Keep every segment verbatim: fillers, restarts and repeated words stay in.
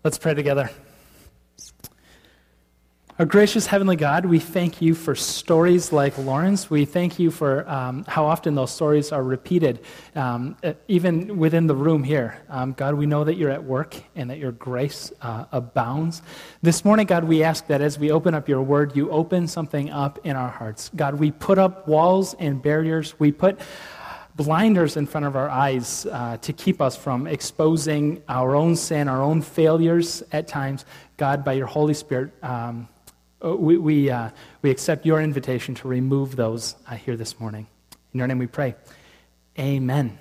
Let's pray together. Our gracious Heavenly God, we thank you for stories like Lauren's. We thank you for um, how often those stories are repeated, um, even within the room here. Um, God, we know that you're at work and that your grace uh, abounds. This morning, God, we ask that as we open up your word, you open something up in our hearts. God, we put up walls and barriers. We put blinders in front of our eyes uh, to keep us from exposing our own sin, our own failures at times. God, by your Holy Spirit, um, We we, uh, we accept your invitation to remove those uh, here this morning. In your name we pray. Amen.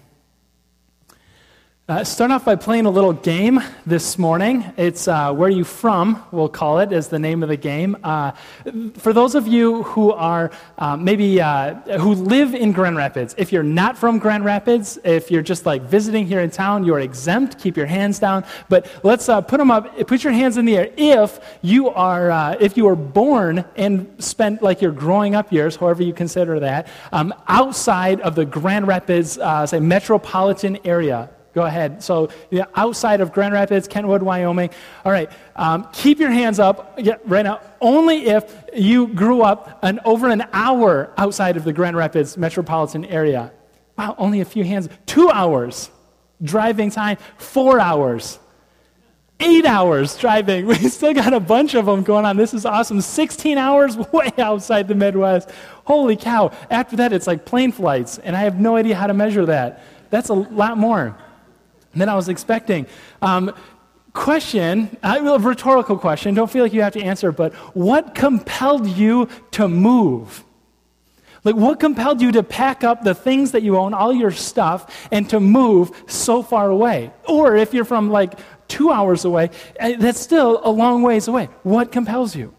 Uh, start off by playing a little game this morning. It's uh, Where Are You From, we'll call it, as the name of the game. Uh, for those of you who are uh, maybe, uh, who live in Grand Rapids, if you're not from Grand Rapids, if you're just like visiting here in town, you're exempt, keep your hands down. But let's uh, put them up, put your hands in the air if you are, uh, if you were born and spent like your growing up years, however you consider that, um, outside of the Grand Rapids, uh, say, metropolitan area. Go ahead. So yeah, outside of Grand Rapids, Kentwood, Wyoming. All right. Um, keep your hands up yeah, right now. Only if you grew up an, over an hour outside of the Grand Rapids metropolitan area. Wow, only a few hands. Two hours driving time. Four hours. Eight hours driving. We still got a bunch of them going on. This is awesome. sixteen hours way outside the Midwest. Holy cow. After that, it's like plane flights, and I have no idea how to measure that. That's a lot more than I was expecting. Um, question, a rhetorical question, don't feel like you have to answer, but what compelled you to move? Like, what compelled you to pack up the things that you own, all your stuff, and to move so far away? Or if you're from like two hours away, that's still a long ways away. What compels you?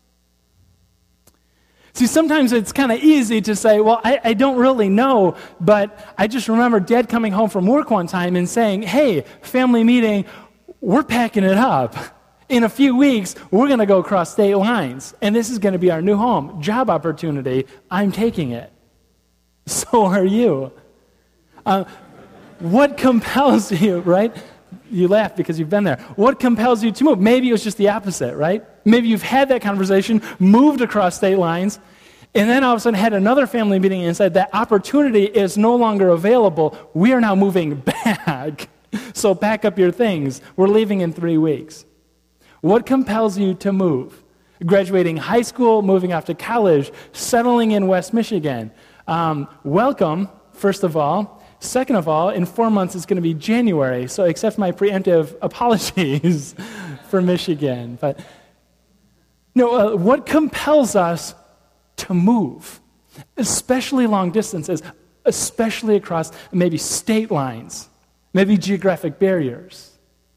See, sometimes it's kind of easy to say, well, I, I don't really know, but I just remember Dad coming home from work one time and saying, hey, family meeting, we're packing it up. In a few weeks, we're going to go across state lines, and this is going to be our new home. Job opportunity, I'm taking it. So are you. Uh, what compels you, right? You laugh because you've been there. What compels you to move? Maybe it was just the opposite, right? Maybe you've had that conversation, moved across state lines, and then all of a sudden had another family meeting and said that opportunity is no longer available. We are now moving back. So pack up your things. We're leaving in three weeks. What compels you to move? Graduating high school, moving off to college, settling in West Michigan. Um, welcome, first of all. Second of all, in four months it's going to be January, so accept my preemptive apologies for Michigan. But no, uh, what compels us to move, especially long distances, especially across maybe state lines, maybe geographic barriers?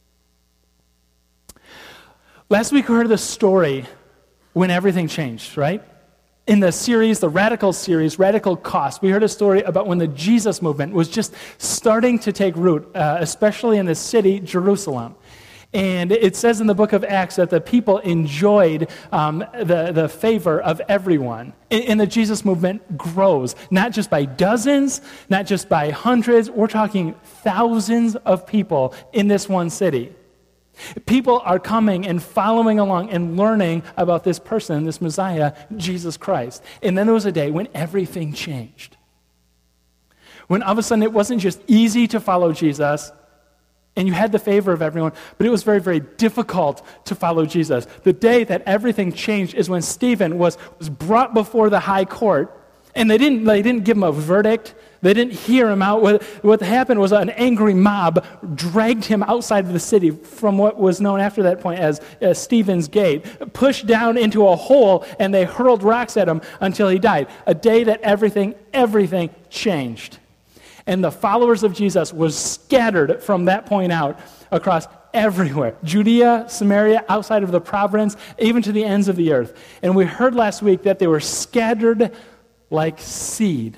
Last week we heard the story when everything changed, right? In the series, the Radical series, Radical Cost, we heard a story about when the Jesus movement was just starting to take root, uh, especially in the city, Jerusalem. And it says in the book of Acts that the people enjoyed um, the, the favor of everyone. And, and the Jesus movement grows, not just by dozens, not just by hundreds. We're talking thousands of people in this one city. People are coming and following along and learning about this person, this Messiah, Jesus Christ. And then there was a day when everything changed. When all of a sudden it wasn't just easy to follow Jesus, and you had the favor of everyone, but it was very, very difficult to follow Jesus. The day that everything changed is when Stephen was, was brought before the high court, and they didn't, they didn't give him a verdict. They didn't hear him out. What, what happened was an angry mob dragged him outside of the city from what was known after that point as, as Stephen's Gate, pushed down into a hole, and they hurled rocks at him until he died. A day that everything, everything changed. And the followers of Jesus was scattered from that point out across everywhere. Judea, Samaria, outside of the province, even to the ends of the earth. And we heard last week that they were scattered like seed.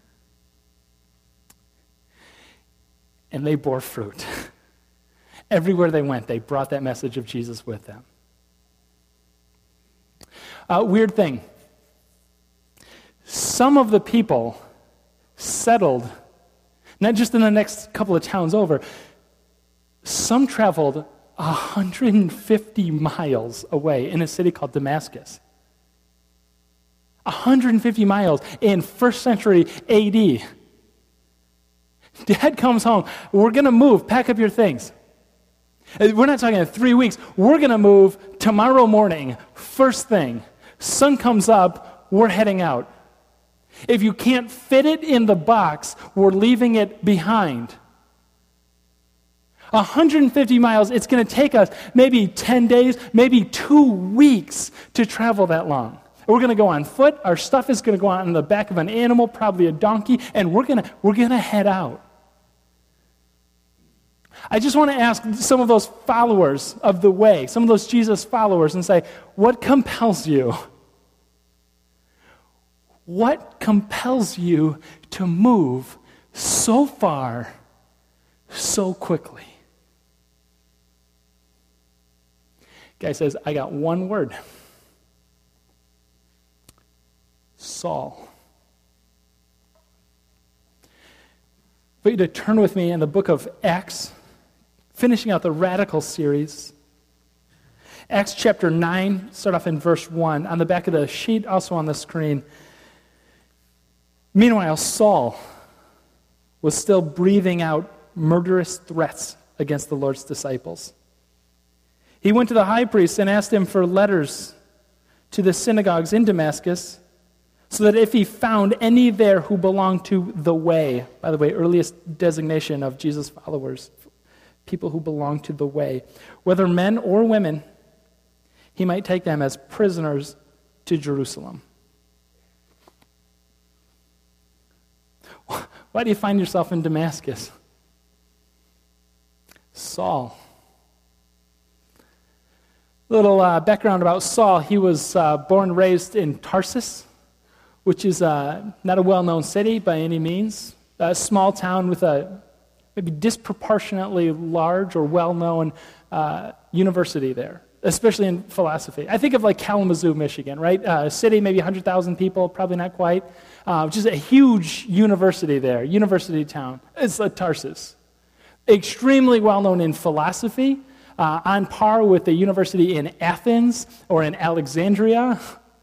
And they bore fruit. Everywhere they went, they brought that message of Jesus with them. Uh, weird thing. Some of the people settled, not just in the next couple of towns over, some traveled one hundred fifty miles away in a city called Damascus. one hundred fifty miles in first century A D. Dad comes home. We're going to move. Pack up your things. We're not talking three weeks. We're going to move tomorrow morning, first thing. Sun comes up, we're heading out. If you can't fit it in the box, we're leaving it behind. one hundred fifty miles, it's going to take us maybe ten days, maybe two weeks to travel that long. We're going to go on foot. Our stuff is going to go on the back of an animal, probably a donkey, and we're going to we're going to head out. I just want to ask some of those followers of the way, some of those Jesus followers, and say, what compels you? What compels you to move so far, so quickly? Guy says, I got one word. Saul. I want you to turn with me in the book of Acts, finishing out the Radical series. Acts chapter nine, start off in verse one. On the back of the sheet, also on the screen. Meanwhile, Saul was still breathing out murderous threats against the Lord's disciples. He went to the high priest and asked him for letters to the synagogues in Damascus, so that if he found any there who belonged to the way, by the way, earliest designation of Jesus' followers, people who belong to the way, whether men or women, he might take them as prisoners to Jerusalem. Why do you find yourself in Damascus? Saul. Little uh, background about Saul. He was uh, born and raised in Tarsus, which is uh, not a well-known city by any means. A small town with a maybe disproportionately large or well-known uh, university there, especially in philosophy. I think of like Kalamazoo, Michigan, right? Uh, a city, maybe one hundred thousand people, probably not quite. Uh, just a huge university there, university town. It's uh, Tarsus. Extremely well-known in philosophy, uh, on par with the university in Athens or in Alexandria.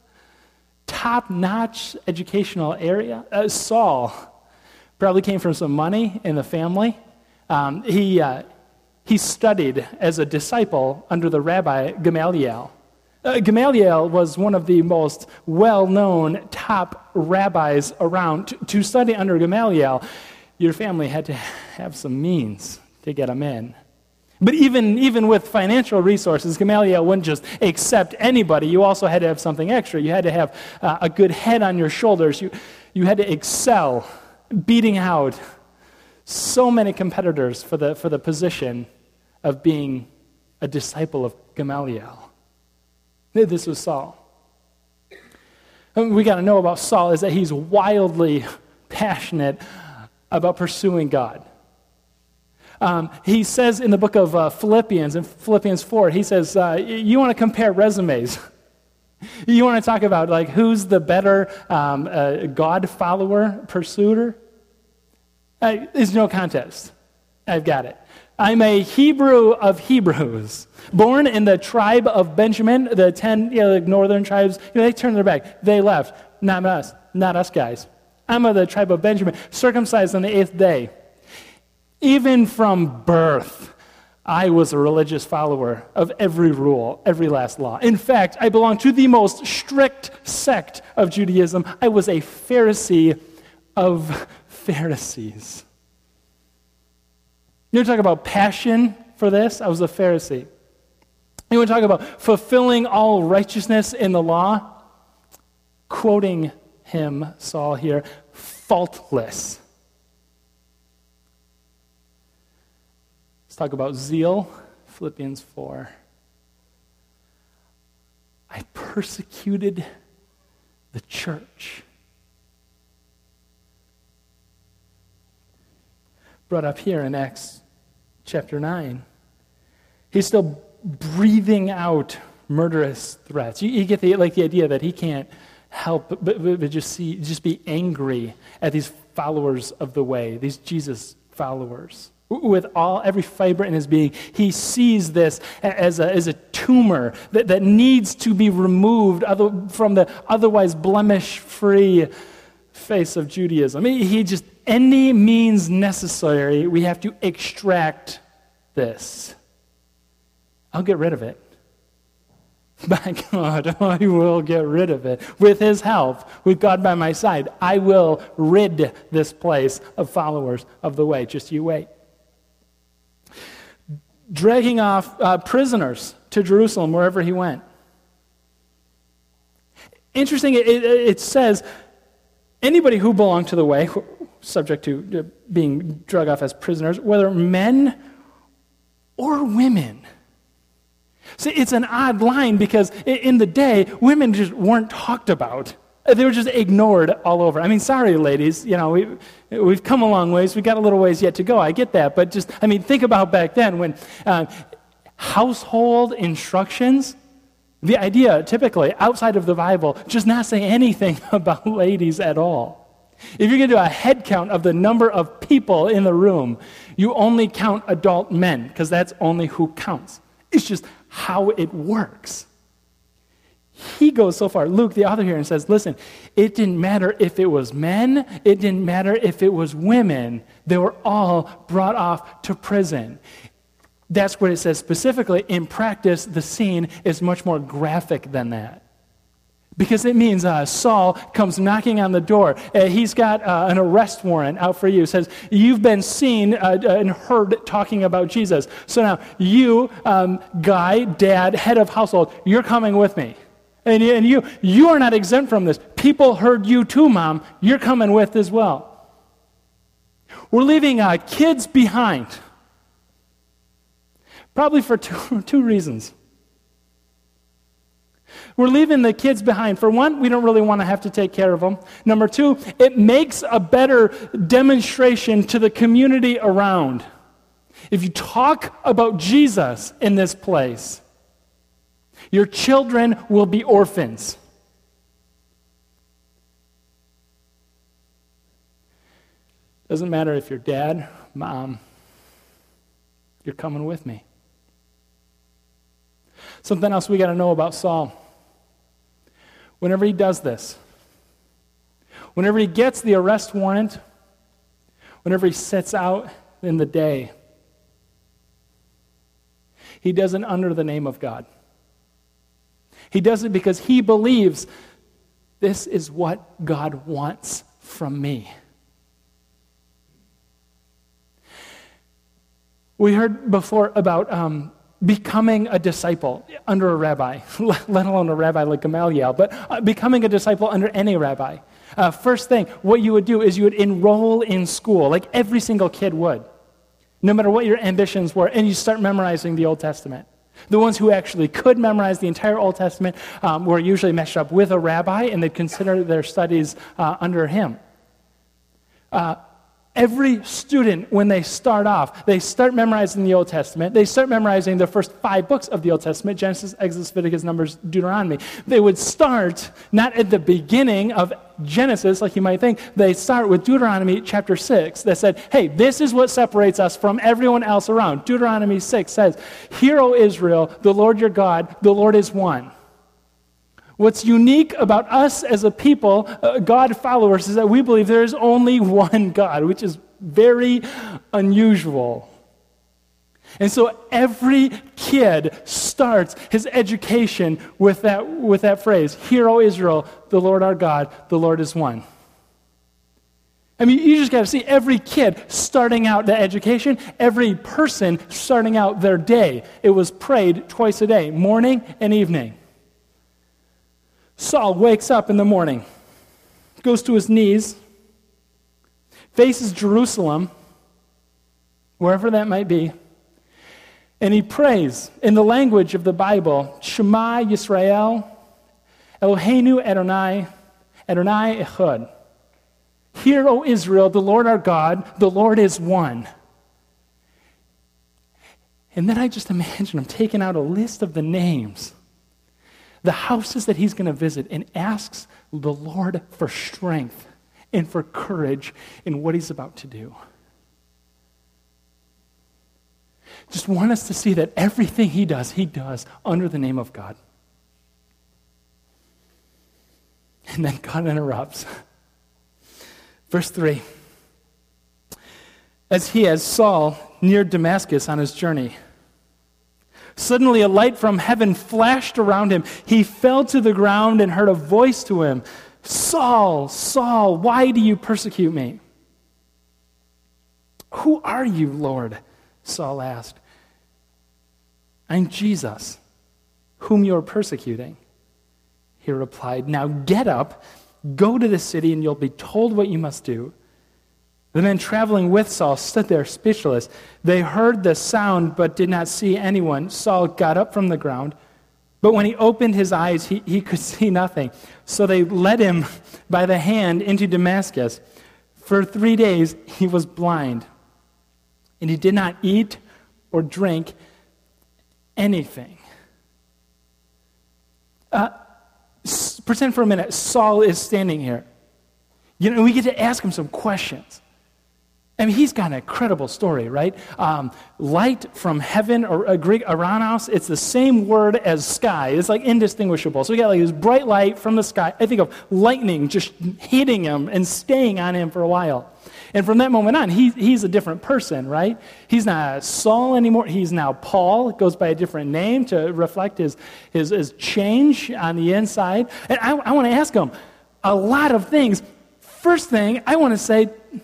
Top-notch educational area. Uh, Saul probably came from some money in the family. Um, he uh, he studied as a disciple under the rabbi Gamaliel. Uh, Gamaliel was one of the most well-known top rabbis around. To, to study under Gamaliel, your family had to have some means to get him in. But even, even with financial resources, Gamaliel wouldn't just accept anybody. You also had to have something extra. You had to have uh, a good head on your shoulders. You, you had to excel, beating out so many competitors for the, for the position of being a disciple of Gamaliel. This was Saul. And what we got to know about Saul is that he's wildly passionate about pursuing God. Um, he says in the book of uh, Philippians, in Philippians four, he says, uh, you want to compare resumes. You want to talk about like who's the better um, uh, God follower, pursuer? Uh, there's no contest. I've got it. I'm a Hebrew of Hebrews, born in the tribe of Benjamin, the ten you know, the northern tribes. You know, they turned their back. They left. Not us. Not us guys. I'm of the tribe of Benjamin, circumcised on the eighth day. Even from birth, I was a religious follower of every rule, every last law. In fact, I belong to the most strict sect of Judaism. I was a Pharisee of Pharisees. You want to talk about passion for this? I was a Pharisee. You want to talk about fulfilling all righteousness in the law? Quoting him, Saul here, faultless. Let's talk about zeal, Philippians four. I persecuted the church. Brought up here in Acts chapter nine. He's still breathing out murderous threats. You, you get the like the idea that he can't help but, but, but just see, just be angry at these followers of the way, these Jesus followers. with all every fiber in his being. He sees this as a, as a tumor that, that needs to be removed other, from the otherwise blemish-free face of Judaism. He, he just, any means necessary, we have to extract this. I'll get rid of it. By God, I will get rid of it. With his help, with God by my side, I will rid this place of followers of the way. Just you wait. Dragging off uh, prisoners to Jerusalem wherever he went. Interesting, it, it, it says, anybody who belonged to the way, subject to being dragged off as prisoners, whether men or women. See, it's an odd line because in the day, women just weren't talked about. They were just ignored all over. I mean, sorry, ladies, you know, we, we've come a long ways. We've got a little ways yet to go. I get that. But just, I mean, think about back then when uh, household instructions, the idea typically outside of the Bible, just not say anything about ladies at all. If you're going to do a head count of the number of people in the room, you only count adult men because that's only who counts. It's just how it works. He goes so far, Luke, the author here, and says, listen, it didn't matter if it was men, it didn't matter if it was women, they were all brought off to prison. That's what it says specifically. In practice, the scene is much more graphic than that. Because it means uh, Saul comes knocking on the door. Uh, he's got uh, an arrest warrant out for you. Says, you've been seen uh, and heard talking about Jesus. So now, you, um, guy, dad, head of household, you're coming with me. And, and you, you are not exempt from this. People heard you too, Mom. You're coming with as well. We're leaving uh, kids behind. Probably for two, two reasons. We're leaving the kids behind. For one, we don't really want to have to take care of them. Number two, it makes a better demonstration to the community around. If you talk about Jesus in this place, your children will be orphans. Doesn't matter if you're dad, mom, you're coming with me. Something else we got to know about Saul. Whenever he does this, whenever he gets the arrest warrant, whenever he sets out in the day, he does it under the name of God. He does it because he believes this is what God wants from me. We heard before about um, becoming a disciple under a rabbi, let alone a rabbi like Gamaliel, but uh, becoming a disciple under any rabbi. Uh, first thing, what you would do is you would enroll in school, like every single kid would, no matter what your ambitions were, and you start memorizing the Old Testament. The ones who actually could memorize the entire Old Testament um, were usually matched up with a rabbi, and they'd consider their studies uh, under him. Uh, Every student, when they start off, they start memorizing the Old Testament. They start memorizing the first five books of the Old Testament, Genesis, Exodus, Leviticus, Numbers, Deuteronomy. They would start not at the beginning of Genesis, like you might think. They start with Deuteronomy chapter six that said, hey, this is what separates us from everyone else around. Deuteronomy six says, hear, O Israel, the Lord your God, the Lord is one. What's unique about us as a people, uh, God followers, is that we believe there is only one God, which is very unusual. And so every kid starts his education with that, with that phrase, hear, O Israel, the Lord our God, the Lord is one. I mean, you just got to see every kid starting out the education, every person starting out their day. It was prayed twice a day, morning and evening. Saul wakes up in the morning, goes to his knees, faces Jerusalem, wherever that might be, and he prays in the language of the Bible, Shema Yisrael, Eloheinu Adonai, Adonai Echad. Hear, O Israel, the Lord our God, the Lord is one. And then I just imagine him taking out a list of the names, the houses that he's going to visit, and asks the Lord for strength and for courage in what he's about to do. Just want us to see that everything he does, he does under the name of God. And then God interrupts. Verse three. As he, as Saul, neared Damascus on his journey, suddenly a light from heaven flashed around him. He fell to the ground and heard a voice to him, Saul, Saul, why do you persecute me? Who are you, Lord? Saul asked. I'm Jesus, whom you are persecuting. He replied, now get up, go to the city, and you'll be told what you must do. The men traveling with Saul stood there speechless. They heard the sound but did not see anyone. Saul got up from the ground, but when he opened his eyes, he, he could see nothing. So they led him by the hand into Damascus. For three days he was blind, and he did not eat or drink anything. Uh, s- pretend for a minute Saul is standing here. You know, we get to ask him some questions. I mean, he's got an incredible story, right? Um, light from heaven, or a Greek aranos, it's the same word as sky. It's like indistinguishable. So we got like this bright light from the sky. I think of lightning just hitting him and staying on him for a while. And from that moment on, he, he's a different person, right? He's not Saul anymore. He's now Paul. It goes by a different name to reflect his, his, his change on the inside. And I, I want to ask him a lot of things. First thing, I want to say,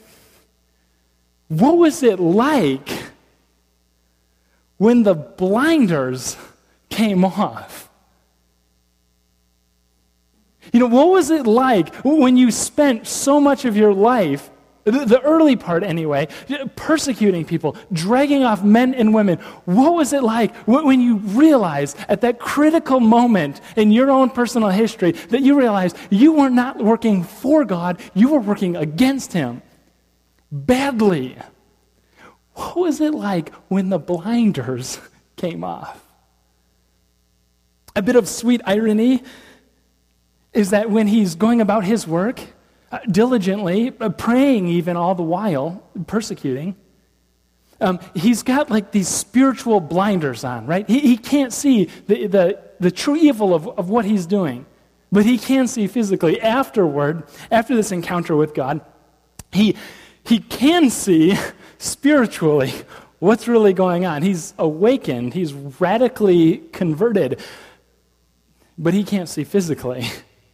what was it like when the blinders came off? You know, what was it like when you spent so much of your life, the, the early part anyway, persecuting people, dragging off men and women? What was it like when you realized at that critical moment in your own personal history that you realized you were not working for God, you were working against him? Badly. What was it like when the blinders came off? A bit of sweet irony is that when he's going about his work, uh, diligently, uh, praying even all the while, persecuting, um, he's got like these spiritual blinders on, right? He, he can't see the, the, the true evil of, of what he's doing, but he can see physically. Afterward, after this encounter with God, he He can see spiritually what's really going on. He's awakened. He's radically converted. But he can't see physically.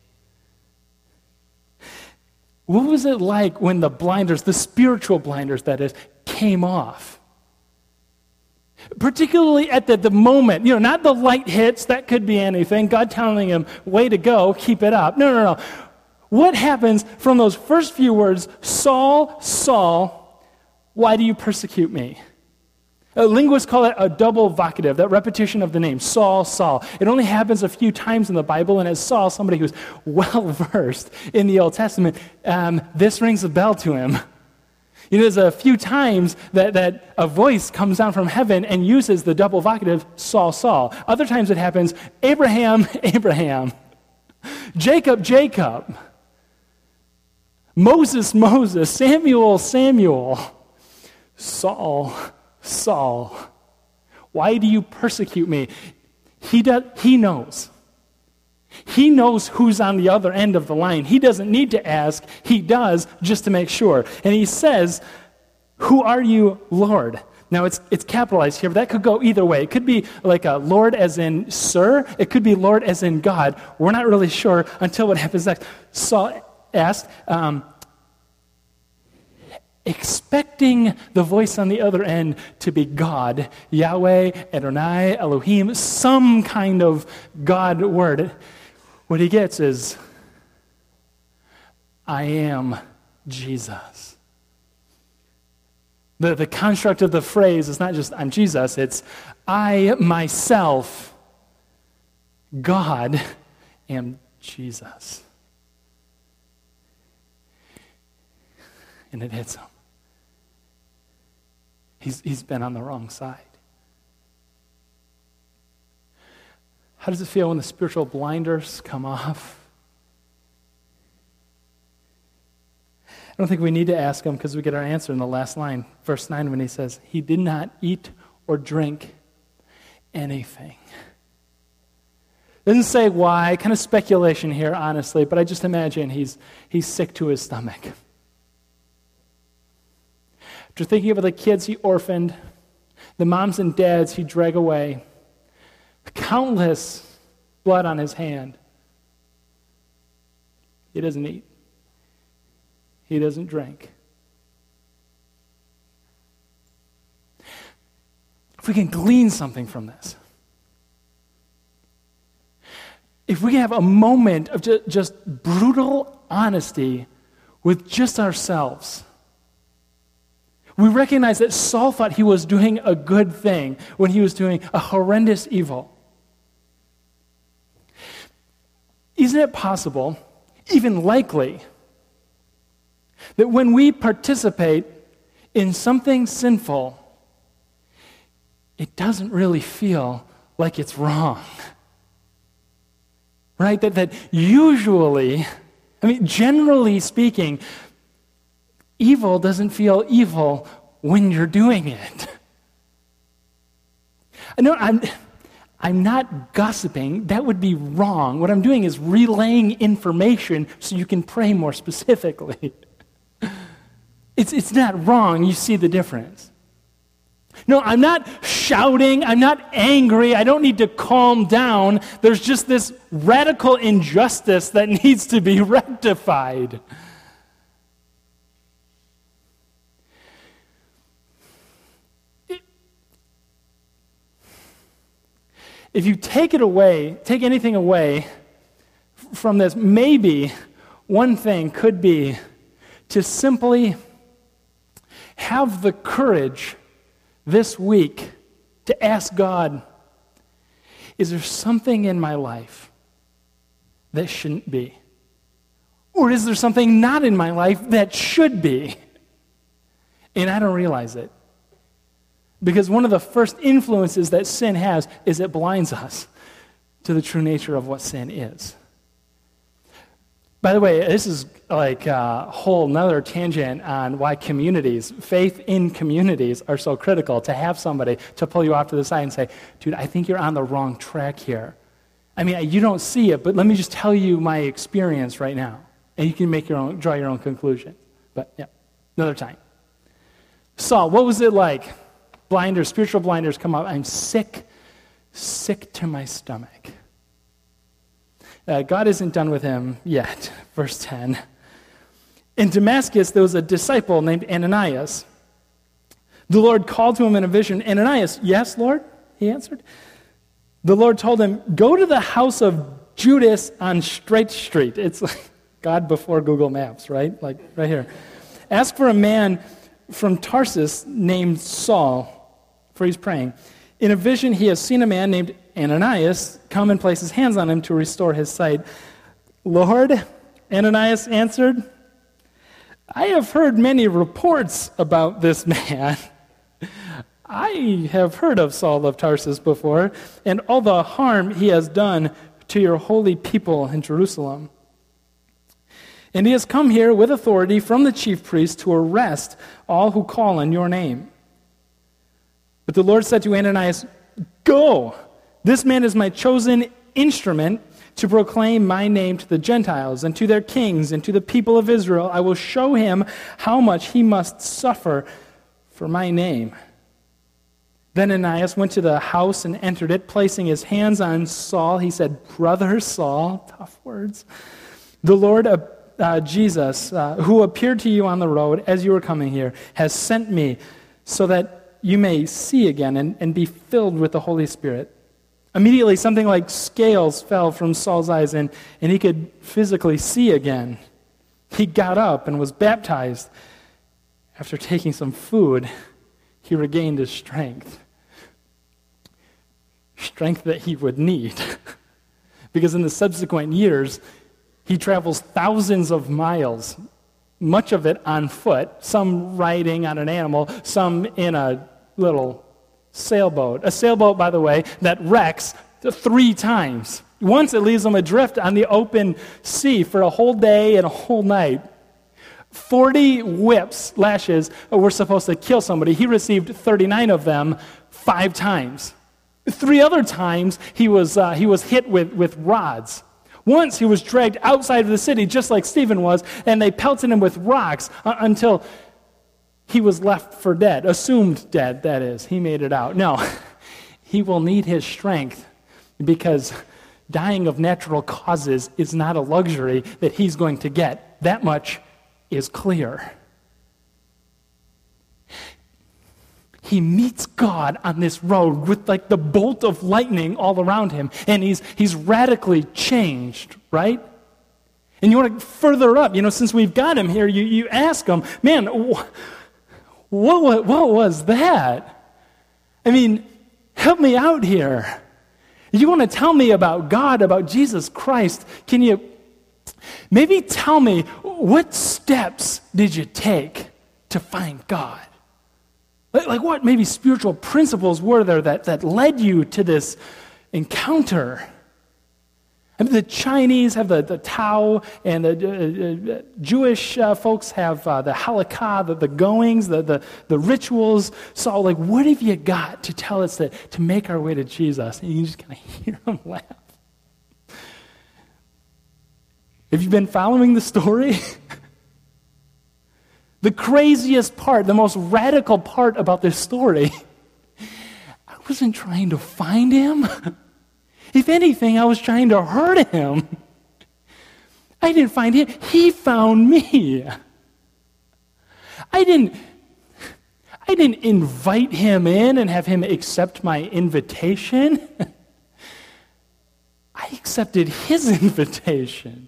What was it like when the blinders, the spiritual blinders that is, came off? Particularly at the, the moment, you know, not the light hits, that could be anything. God telling him, way to go, keep it up. No, no, no. What happens from those first few words, Saul, Saul, why do you persecute me? Uh, linguists call it a double vocative, that repetition of the name, Saul, Saul. It only happens a few times in the Bible, and as Saul, somebody who's well-versed in the Old Testament, um, this rings a bell to him. You know, there's a few times that, that a voice comes down from heaven and uses the double vocative, Saul, Saul. Other times it happens, Abraham, Abraham, Jacob, Jacob. Moses, Moses, Samuel, Samuel, Saul, Saul, why do you persecute me? He does, he knows. He knows who's on the other end of the line. He doesn't need to ask. He does just to make sure. And he says, who are you, Lord? Now, it's it's capitalized here, but that could go either way. It could be like a Lord as in sir. It could be Lord as in God. We're not really sure until what happens next. Saul asked, um, expecting the voice on the other end to be God, Yahweh, Adonai, Elohim, some kind of God word. What he gets is, I am Jesus. The, the construct of the phrase is not just, I'm Jesus, it's, I myself, God, am Jesus. And it hits him. He's, he's been on the wrong side. How does it feel when the spiritual blinders come off? I don't think we need to ask him because we get our answer in the last line, verse nine, when he says, he did not eat or drink anything. Doesn't say why, kind of speculation here, honestly, but I just imagine he's he's sick to his stomach. After thinking of the kids he orphaned, the moms and dads he dragged away, countless blood on his hand, he doesn't eat. He doesn't drink. If we can glean something from this, if we can have a moment of just, just brutal honesty with just ourselves, we recognize that Saul thought he was doing a good thing when he was doing a horrendous evil. Isn't it possible, even likely, that when we participate in something sinful, it doesn't really feel like it's wrong? Right? That, that usually, I mean, generally speaking, evil doesn't feel evil when you're doing it. No, I'm, I'm not gossiping. That would be wrong. What I'm doing is relaying information so you can pray more specifically. It's, it's not wrong. You see the difference. No, I'm not shouting. I'm not angry. I don't need to calm down. There's just this radical injustice that needs to be rectified. If you take it away, take anything away from this, maybe one thing could be to simply have the courage this week to ask God, is there something in my life that shouldn't be? Or is there something not in my life that should be? And I don't realize it. Because one of the first influences that sin has is it blinds us to the true nature of what sin is. By the way, this is like a whole nother tangent on why communities, faith in communities, are so critical, to have somebody to pull you off to the side and say, dude, I think you're on the wrong track here. I mean, you don't see it, but let me just tell you my experience right now. And you can make your own, draw your own conclusion. But yeah, another time. Saul, what was it like? Blinders, spiritual blinders come up. I'm sick, sick to my stomach. Uh, God isn't done with him yet. Verse ten. In Damascus, there was a disciple named Ananias. The Lord called to him in a vision. Ananias, yes, Lord, he answered. The Lord told him, go to the house of Judas on Straight Street. It's like God before Google Maps, right? Like right here. Ask for a man from Tarsus named Saul, for he's praying. In a vision, he has seen a man named Ananias come and place his hands on him to restore his sight. Lord, Ananias answered, I have heard many reports about this man. I have heard of Saul of Tarsus before, and all the harm he has done to your holy people in Jerusalem. And he has come here with authority from the chief priest to arrest all who call on your name. But the Lord said to Ananias, go! This man is my chosen instrument to proclaim my name to the Gentiles and to their kings and to the people of Israel. I will show him how much he must suffer for my name. Then Ananias went to the house and entered it, placing his hands on Saul. He said, Brother Saul, tough words, the Lord uh, uh, Jesus, uh, who appeared to you on the road as you were coming here, has sent me so that you may see again and, and be filled with the Holy Spirit. Immediately, something like scales fell from Saul's eyes, and, and he could physically see again. He got up and was baptized. After taking some food, he regained his strength. Strength that he would need. Because in the subsequent years, he travels thousands of miles, much of it on foot, some riding on an animal, some in a little sailboat. A sailboat, by the way, that wrecks three times. Once it leaves him adrift on the open sea for a whole day and a whole night. Forty whips, lashes, were supposed to kill somebody. He received thirty-nine of them five times. Three other times he was, uh, he was hit with, with rods. Once he was dragged outside of the city, just like Stephen was, and they pelted him with rocks uh, until he was left for dead. Assumed dead, that is. He made it out. No, he will need his strength because dying of natural causes is not a luxury that he's going to get. That much is clear. He meets God on this road with like the bolt of lightning all around him, and he's he's radically changed, right? And you want to further up, you know, since we've got him here, you, you ask him, man, wh- what, what, what was that? I mean, help me out here. You want to tell me about God, about Jesus Christ. Can you maybe tell me what steps did you take to find God? Like, like what maybe spiritual principles were there that, that led you to this encounter? I mean, the Chinese have the, the Tao, and the uh, Jewish uh, folks have uh, the halakha, the, the goings, the, the, the rituals. So, like, what have you got to tell us that, to make our way to Jesus? And you just kind of hear them laugh. Have you been following the story? The craziest part, the most radical part about this story, I wasn't trying to find him. If anything, I was trying to hurt him. I didn't find him. He found me. I didn't, I didn't invite him in and have him accept my invitation. I accepted his invitation.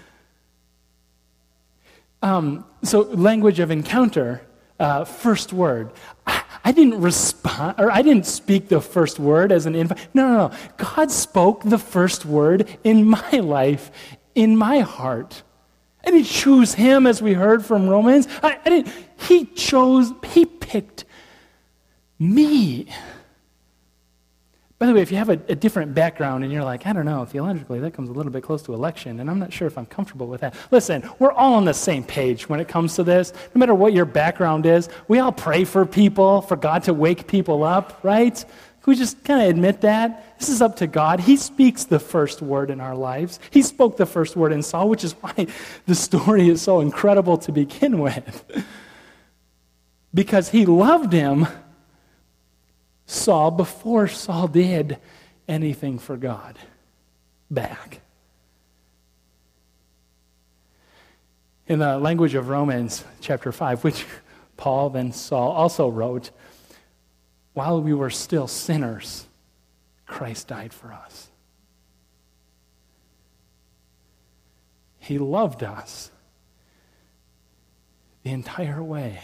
Um, so language of encounter, uh, first word. I, I didn't respond, or I didn't speak the first word as an invite. No, no, no. God spoke the first word in my life, in my heart. I didn't choose him as we heard from Romans. I, I didn't. He chose, he picked me. By the way, if you have a, a different background and you're like, I don't know, theologically that comes a little bit close to election, and I'm not sure if I'm comfortable with that. Listen, we're all on the same page when it comes to this. No matter what your background is, we all pray for people, for God to wake people up, right? Can we just kind of admit that? This is up to God. He speaks the first word in our lives. He spoke the first word in Saul, which is why the story is so incredible to begin with. Because he loved him, Saul, before Saul did anything for God back. In the language of Romans chapter five, which Paul, then Saul, also wrote, while we were still sinners, Christ died for us. He loved us the entire way.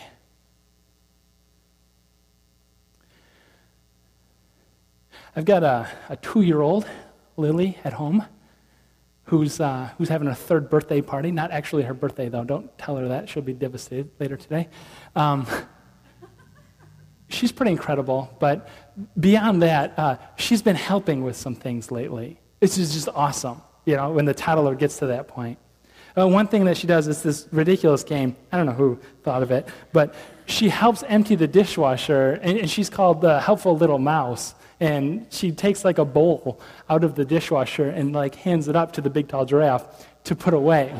I've got a, a two-year-old, Lily, at home, who's uh, who's having a third birthday party. Not actually her birthday, though. Don't tell her that. She'll be devastated later today. Um, she's pretty incredible, but beyond that, uh, she's been helping with some things lately. It's just, just awesome, you know, when the toddler gets to that point. Uh, one thing that she does is this ridiculous game. I don't know who thought of it, but she helps empty the dishwasher, and, and she's called the helpful little mouse. And she takes like a bowl out of the dishwasher and like hands it up to the big tall giraffe to put away.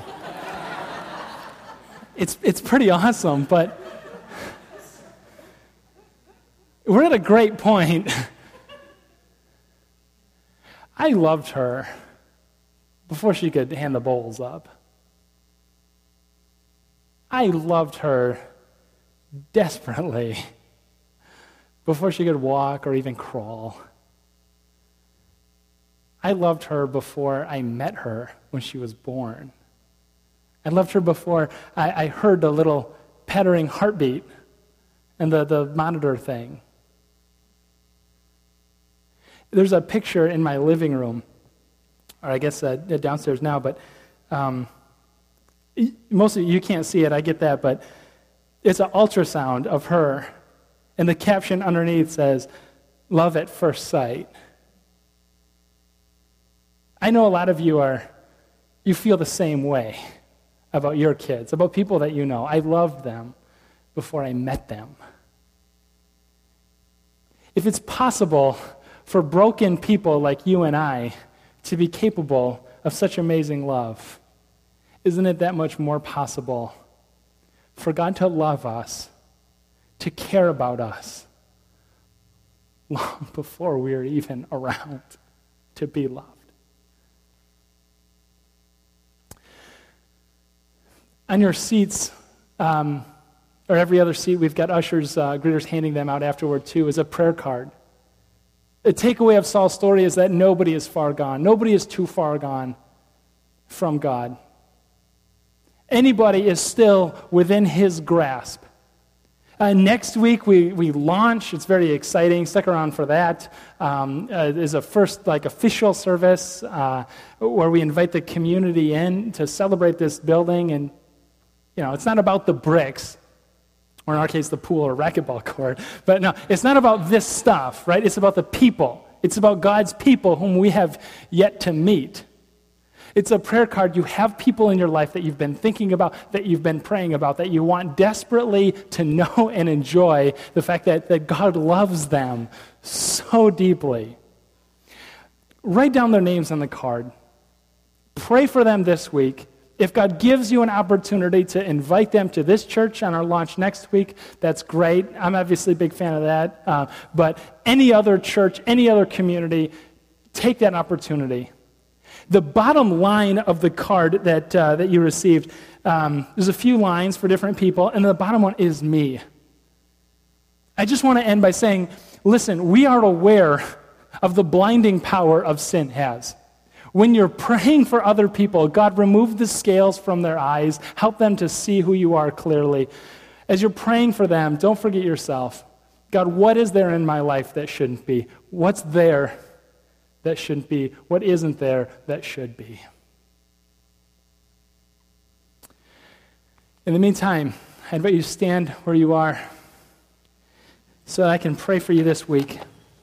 it's it's pretty awesome, but we're at a great point. I loved her before she could hand the bowls up. I loved her desperately before she could walk or even crawl. I loved her before I met her when she was born. I loved her before I, I heard the little pattering heartbeat and the, the monitor thing. There's a picture in my living room, or I guess uh, downstairs now, but um, most of you can't see it, I get that, but it's an ultrasound of her. And the caption underneath says, love at first sight. I know a lot of you are, you feel the same way about your kids, about people that you know. I loved them before I met them. If it's possible for broken people like you and I to be capable of such amazing love, isn't it that much more possible for God to love us, to care about us, long before we are even around to be loved? On your seats, um, or every other seat, we've got ushers, uh, greeters handing them out afterward too, is a prayer card. The takeaway of Saul's story is that nobody is far gone. Nobody is too far gone from God. Anybody is still within his grasp. Uh, next week we, we launch. It's very exciting. Stick around for that. Um, uh, there's a first like official service uh, where we invite the community in to celebrate this building. And you know, it's not about the bricks, or in our case, the pool or racquetball court. But no, it's not about this stuff, right? It's about the people. It's about God's people whom we have yet to meet. It's a prayer card. You have people in your life that you've been thinking about, that you've been praying about, that you want desperately to know and enjoy the fact that, that God loves them so deeply. Write down their names on the card. Pray for them this week. If God gives you an opportunity to invite them to this church on our launch next week, that's great. I'm obviously a big fan of that. Uh, but any other church, any other community, take that opportunity. The bottom line of the card that uh, that you received, um, there's a few lines for different people, and the bottom one is me. I just want to end by saying, listen, we are aware of the blinding power of sin has. When you're praying for other people, God, remove the scales from their eyes, help them to see who you are clearly. As you're praying for them, don't forget yourself. God, what is there in my life that shouldn't be? What's there that shouldn't be? What isn't there that should be? In the meantime, I invite you to stand where you are so that I can pray for you this week.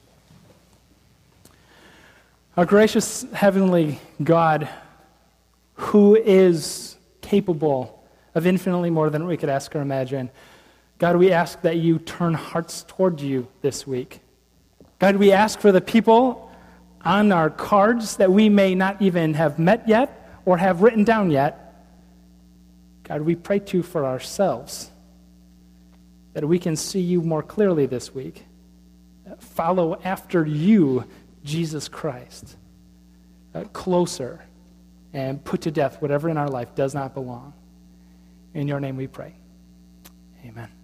Our gracious heavenly God, who is capable of infinitely more than we could ask or imagine, God, we ask that you turn hearts toward you this week. God, we ask for the people on our cards that we may not even have met yet or have written down yet. God, we pray to you for ourselves, that we can see you more clearly this week, follow after you, Jesus Christ, uh, closer, and put to death whatever in our life does not belong. In your name we pray. Amen.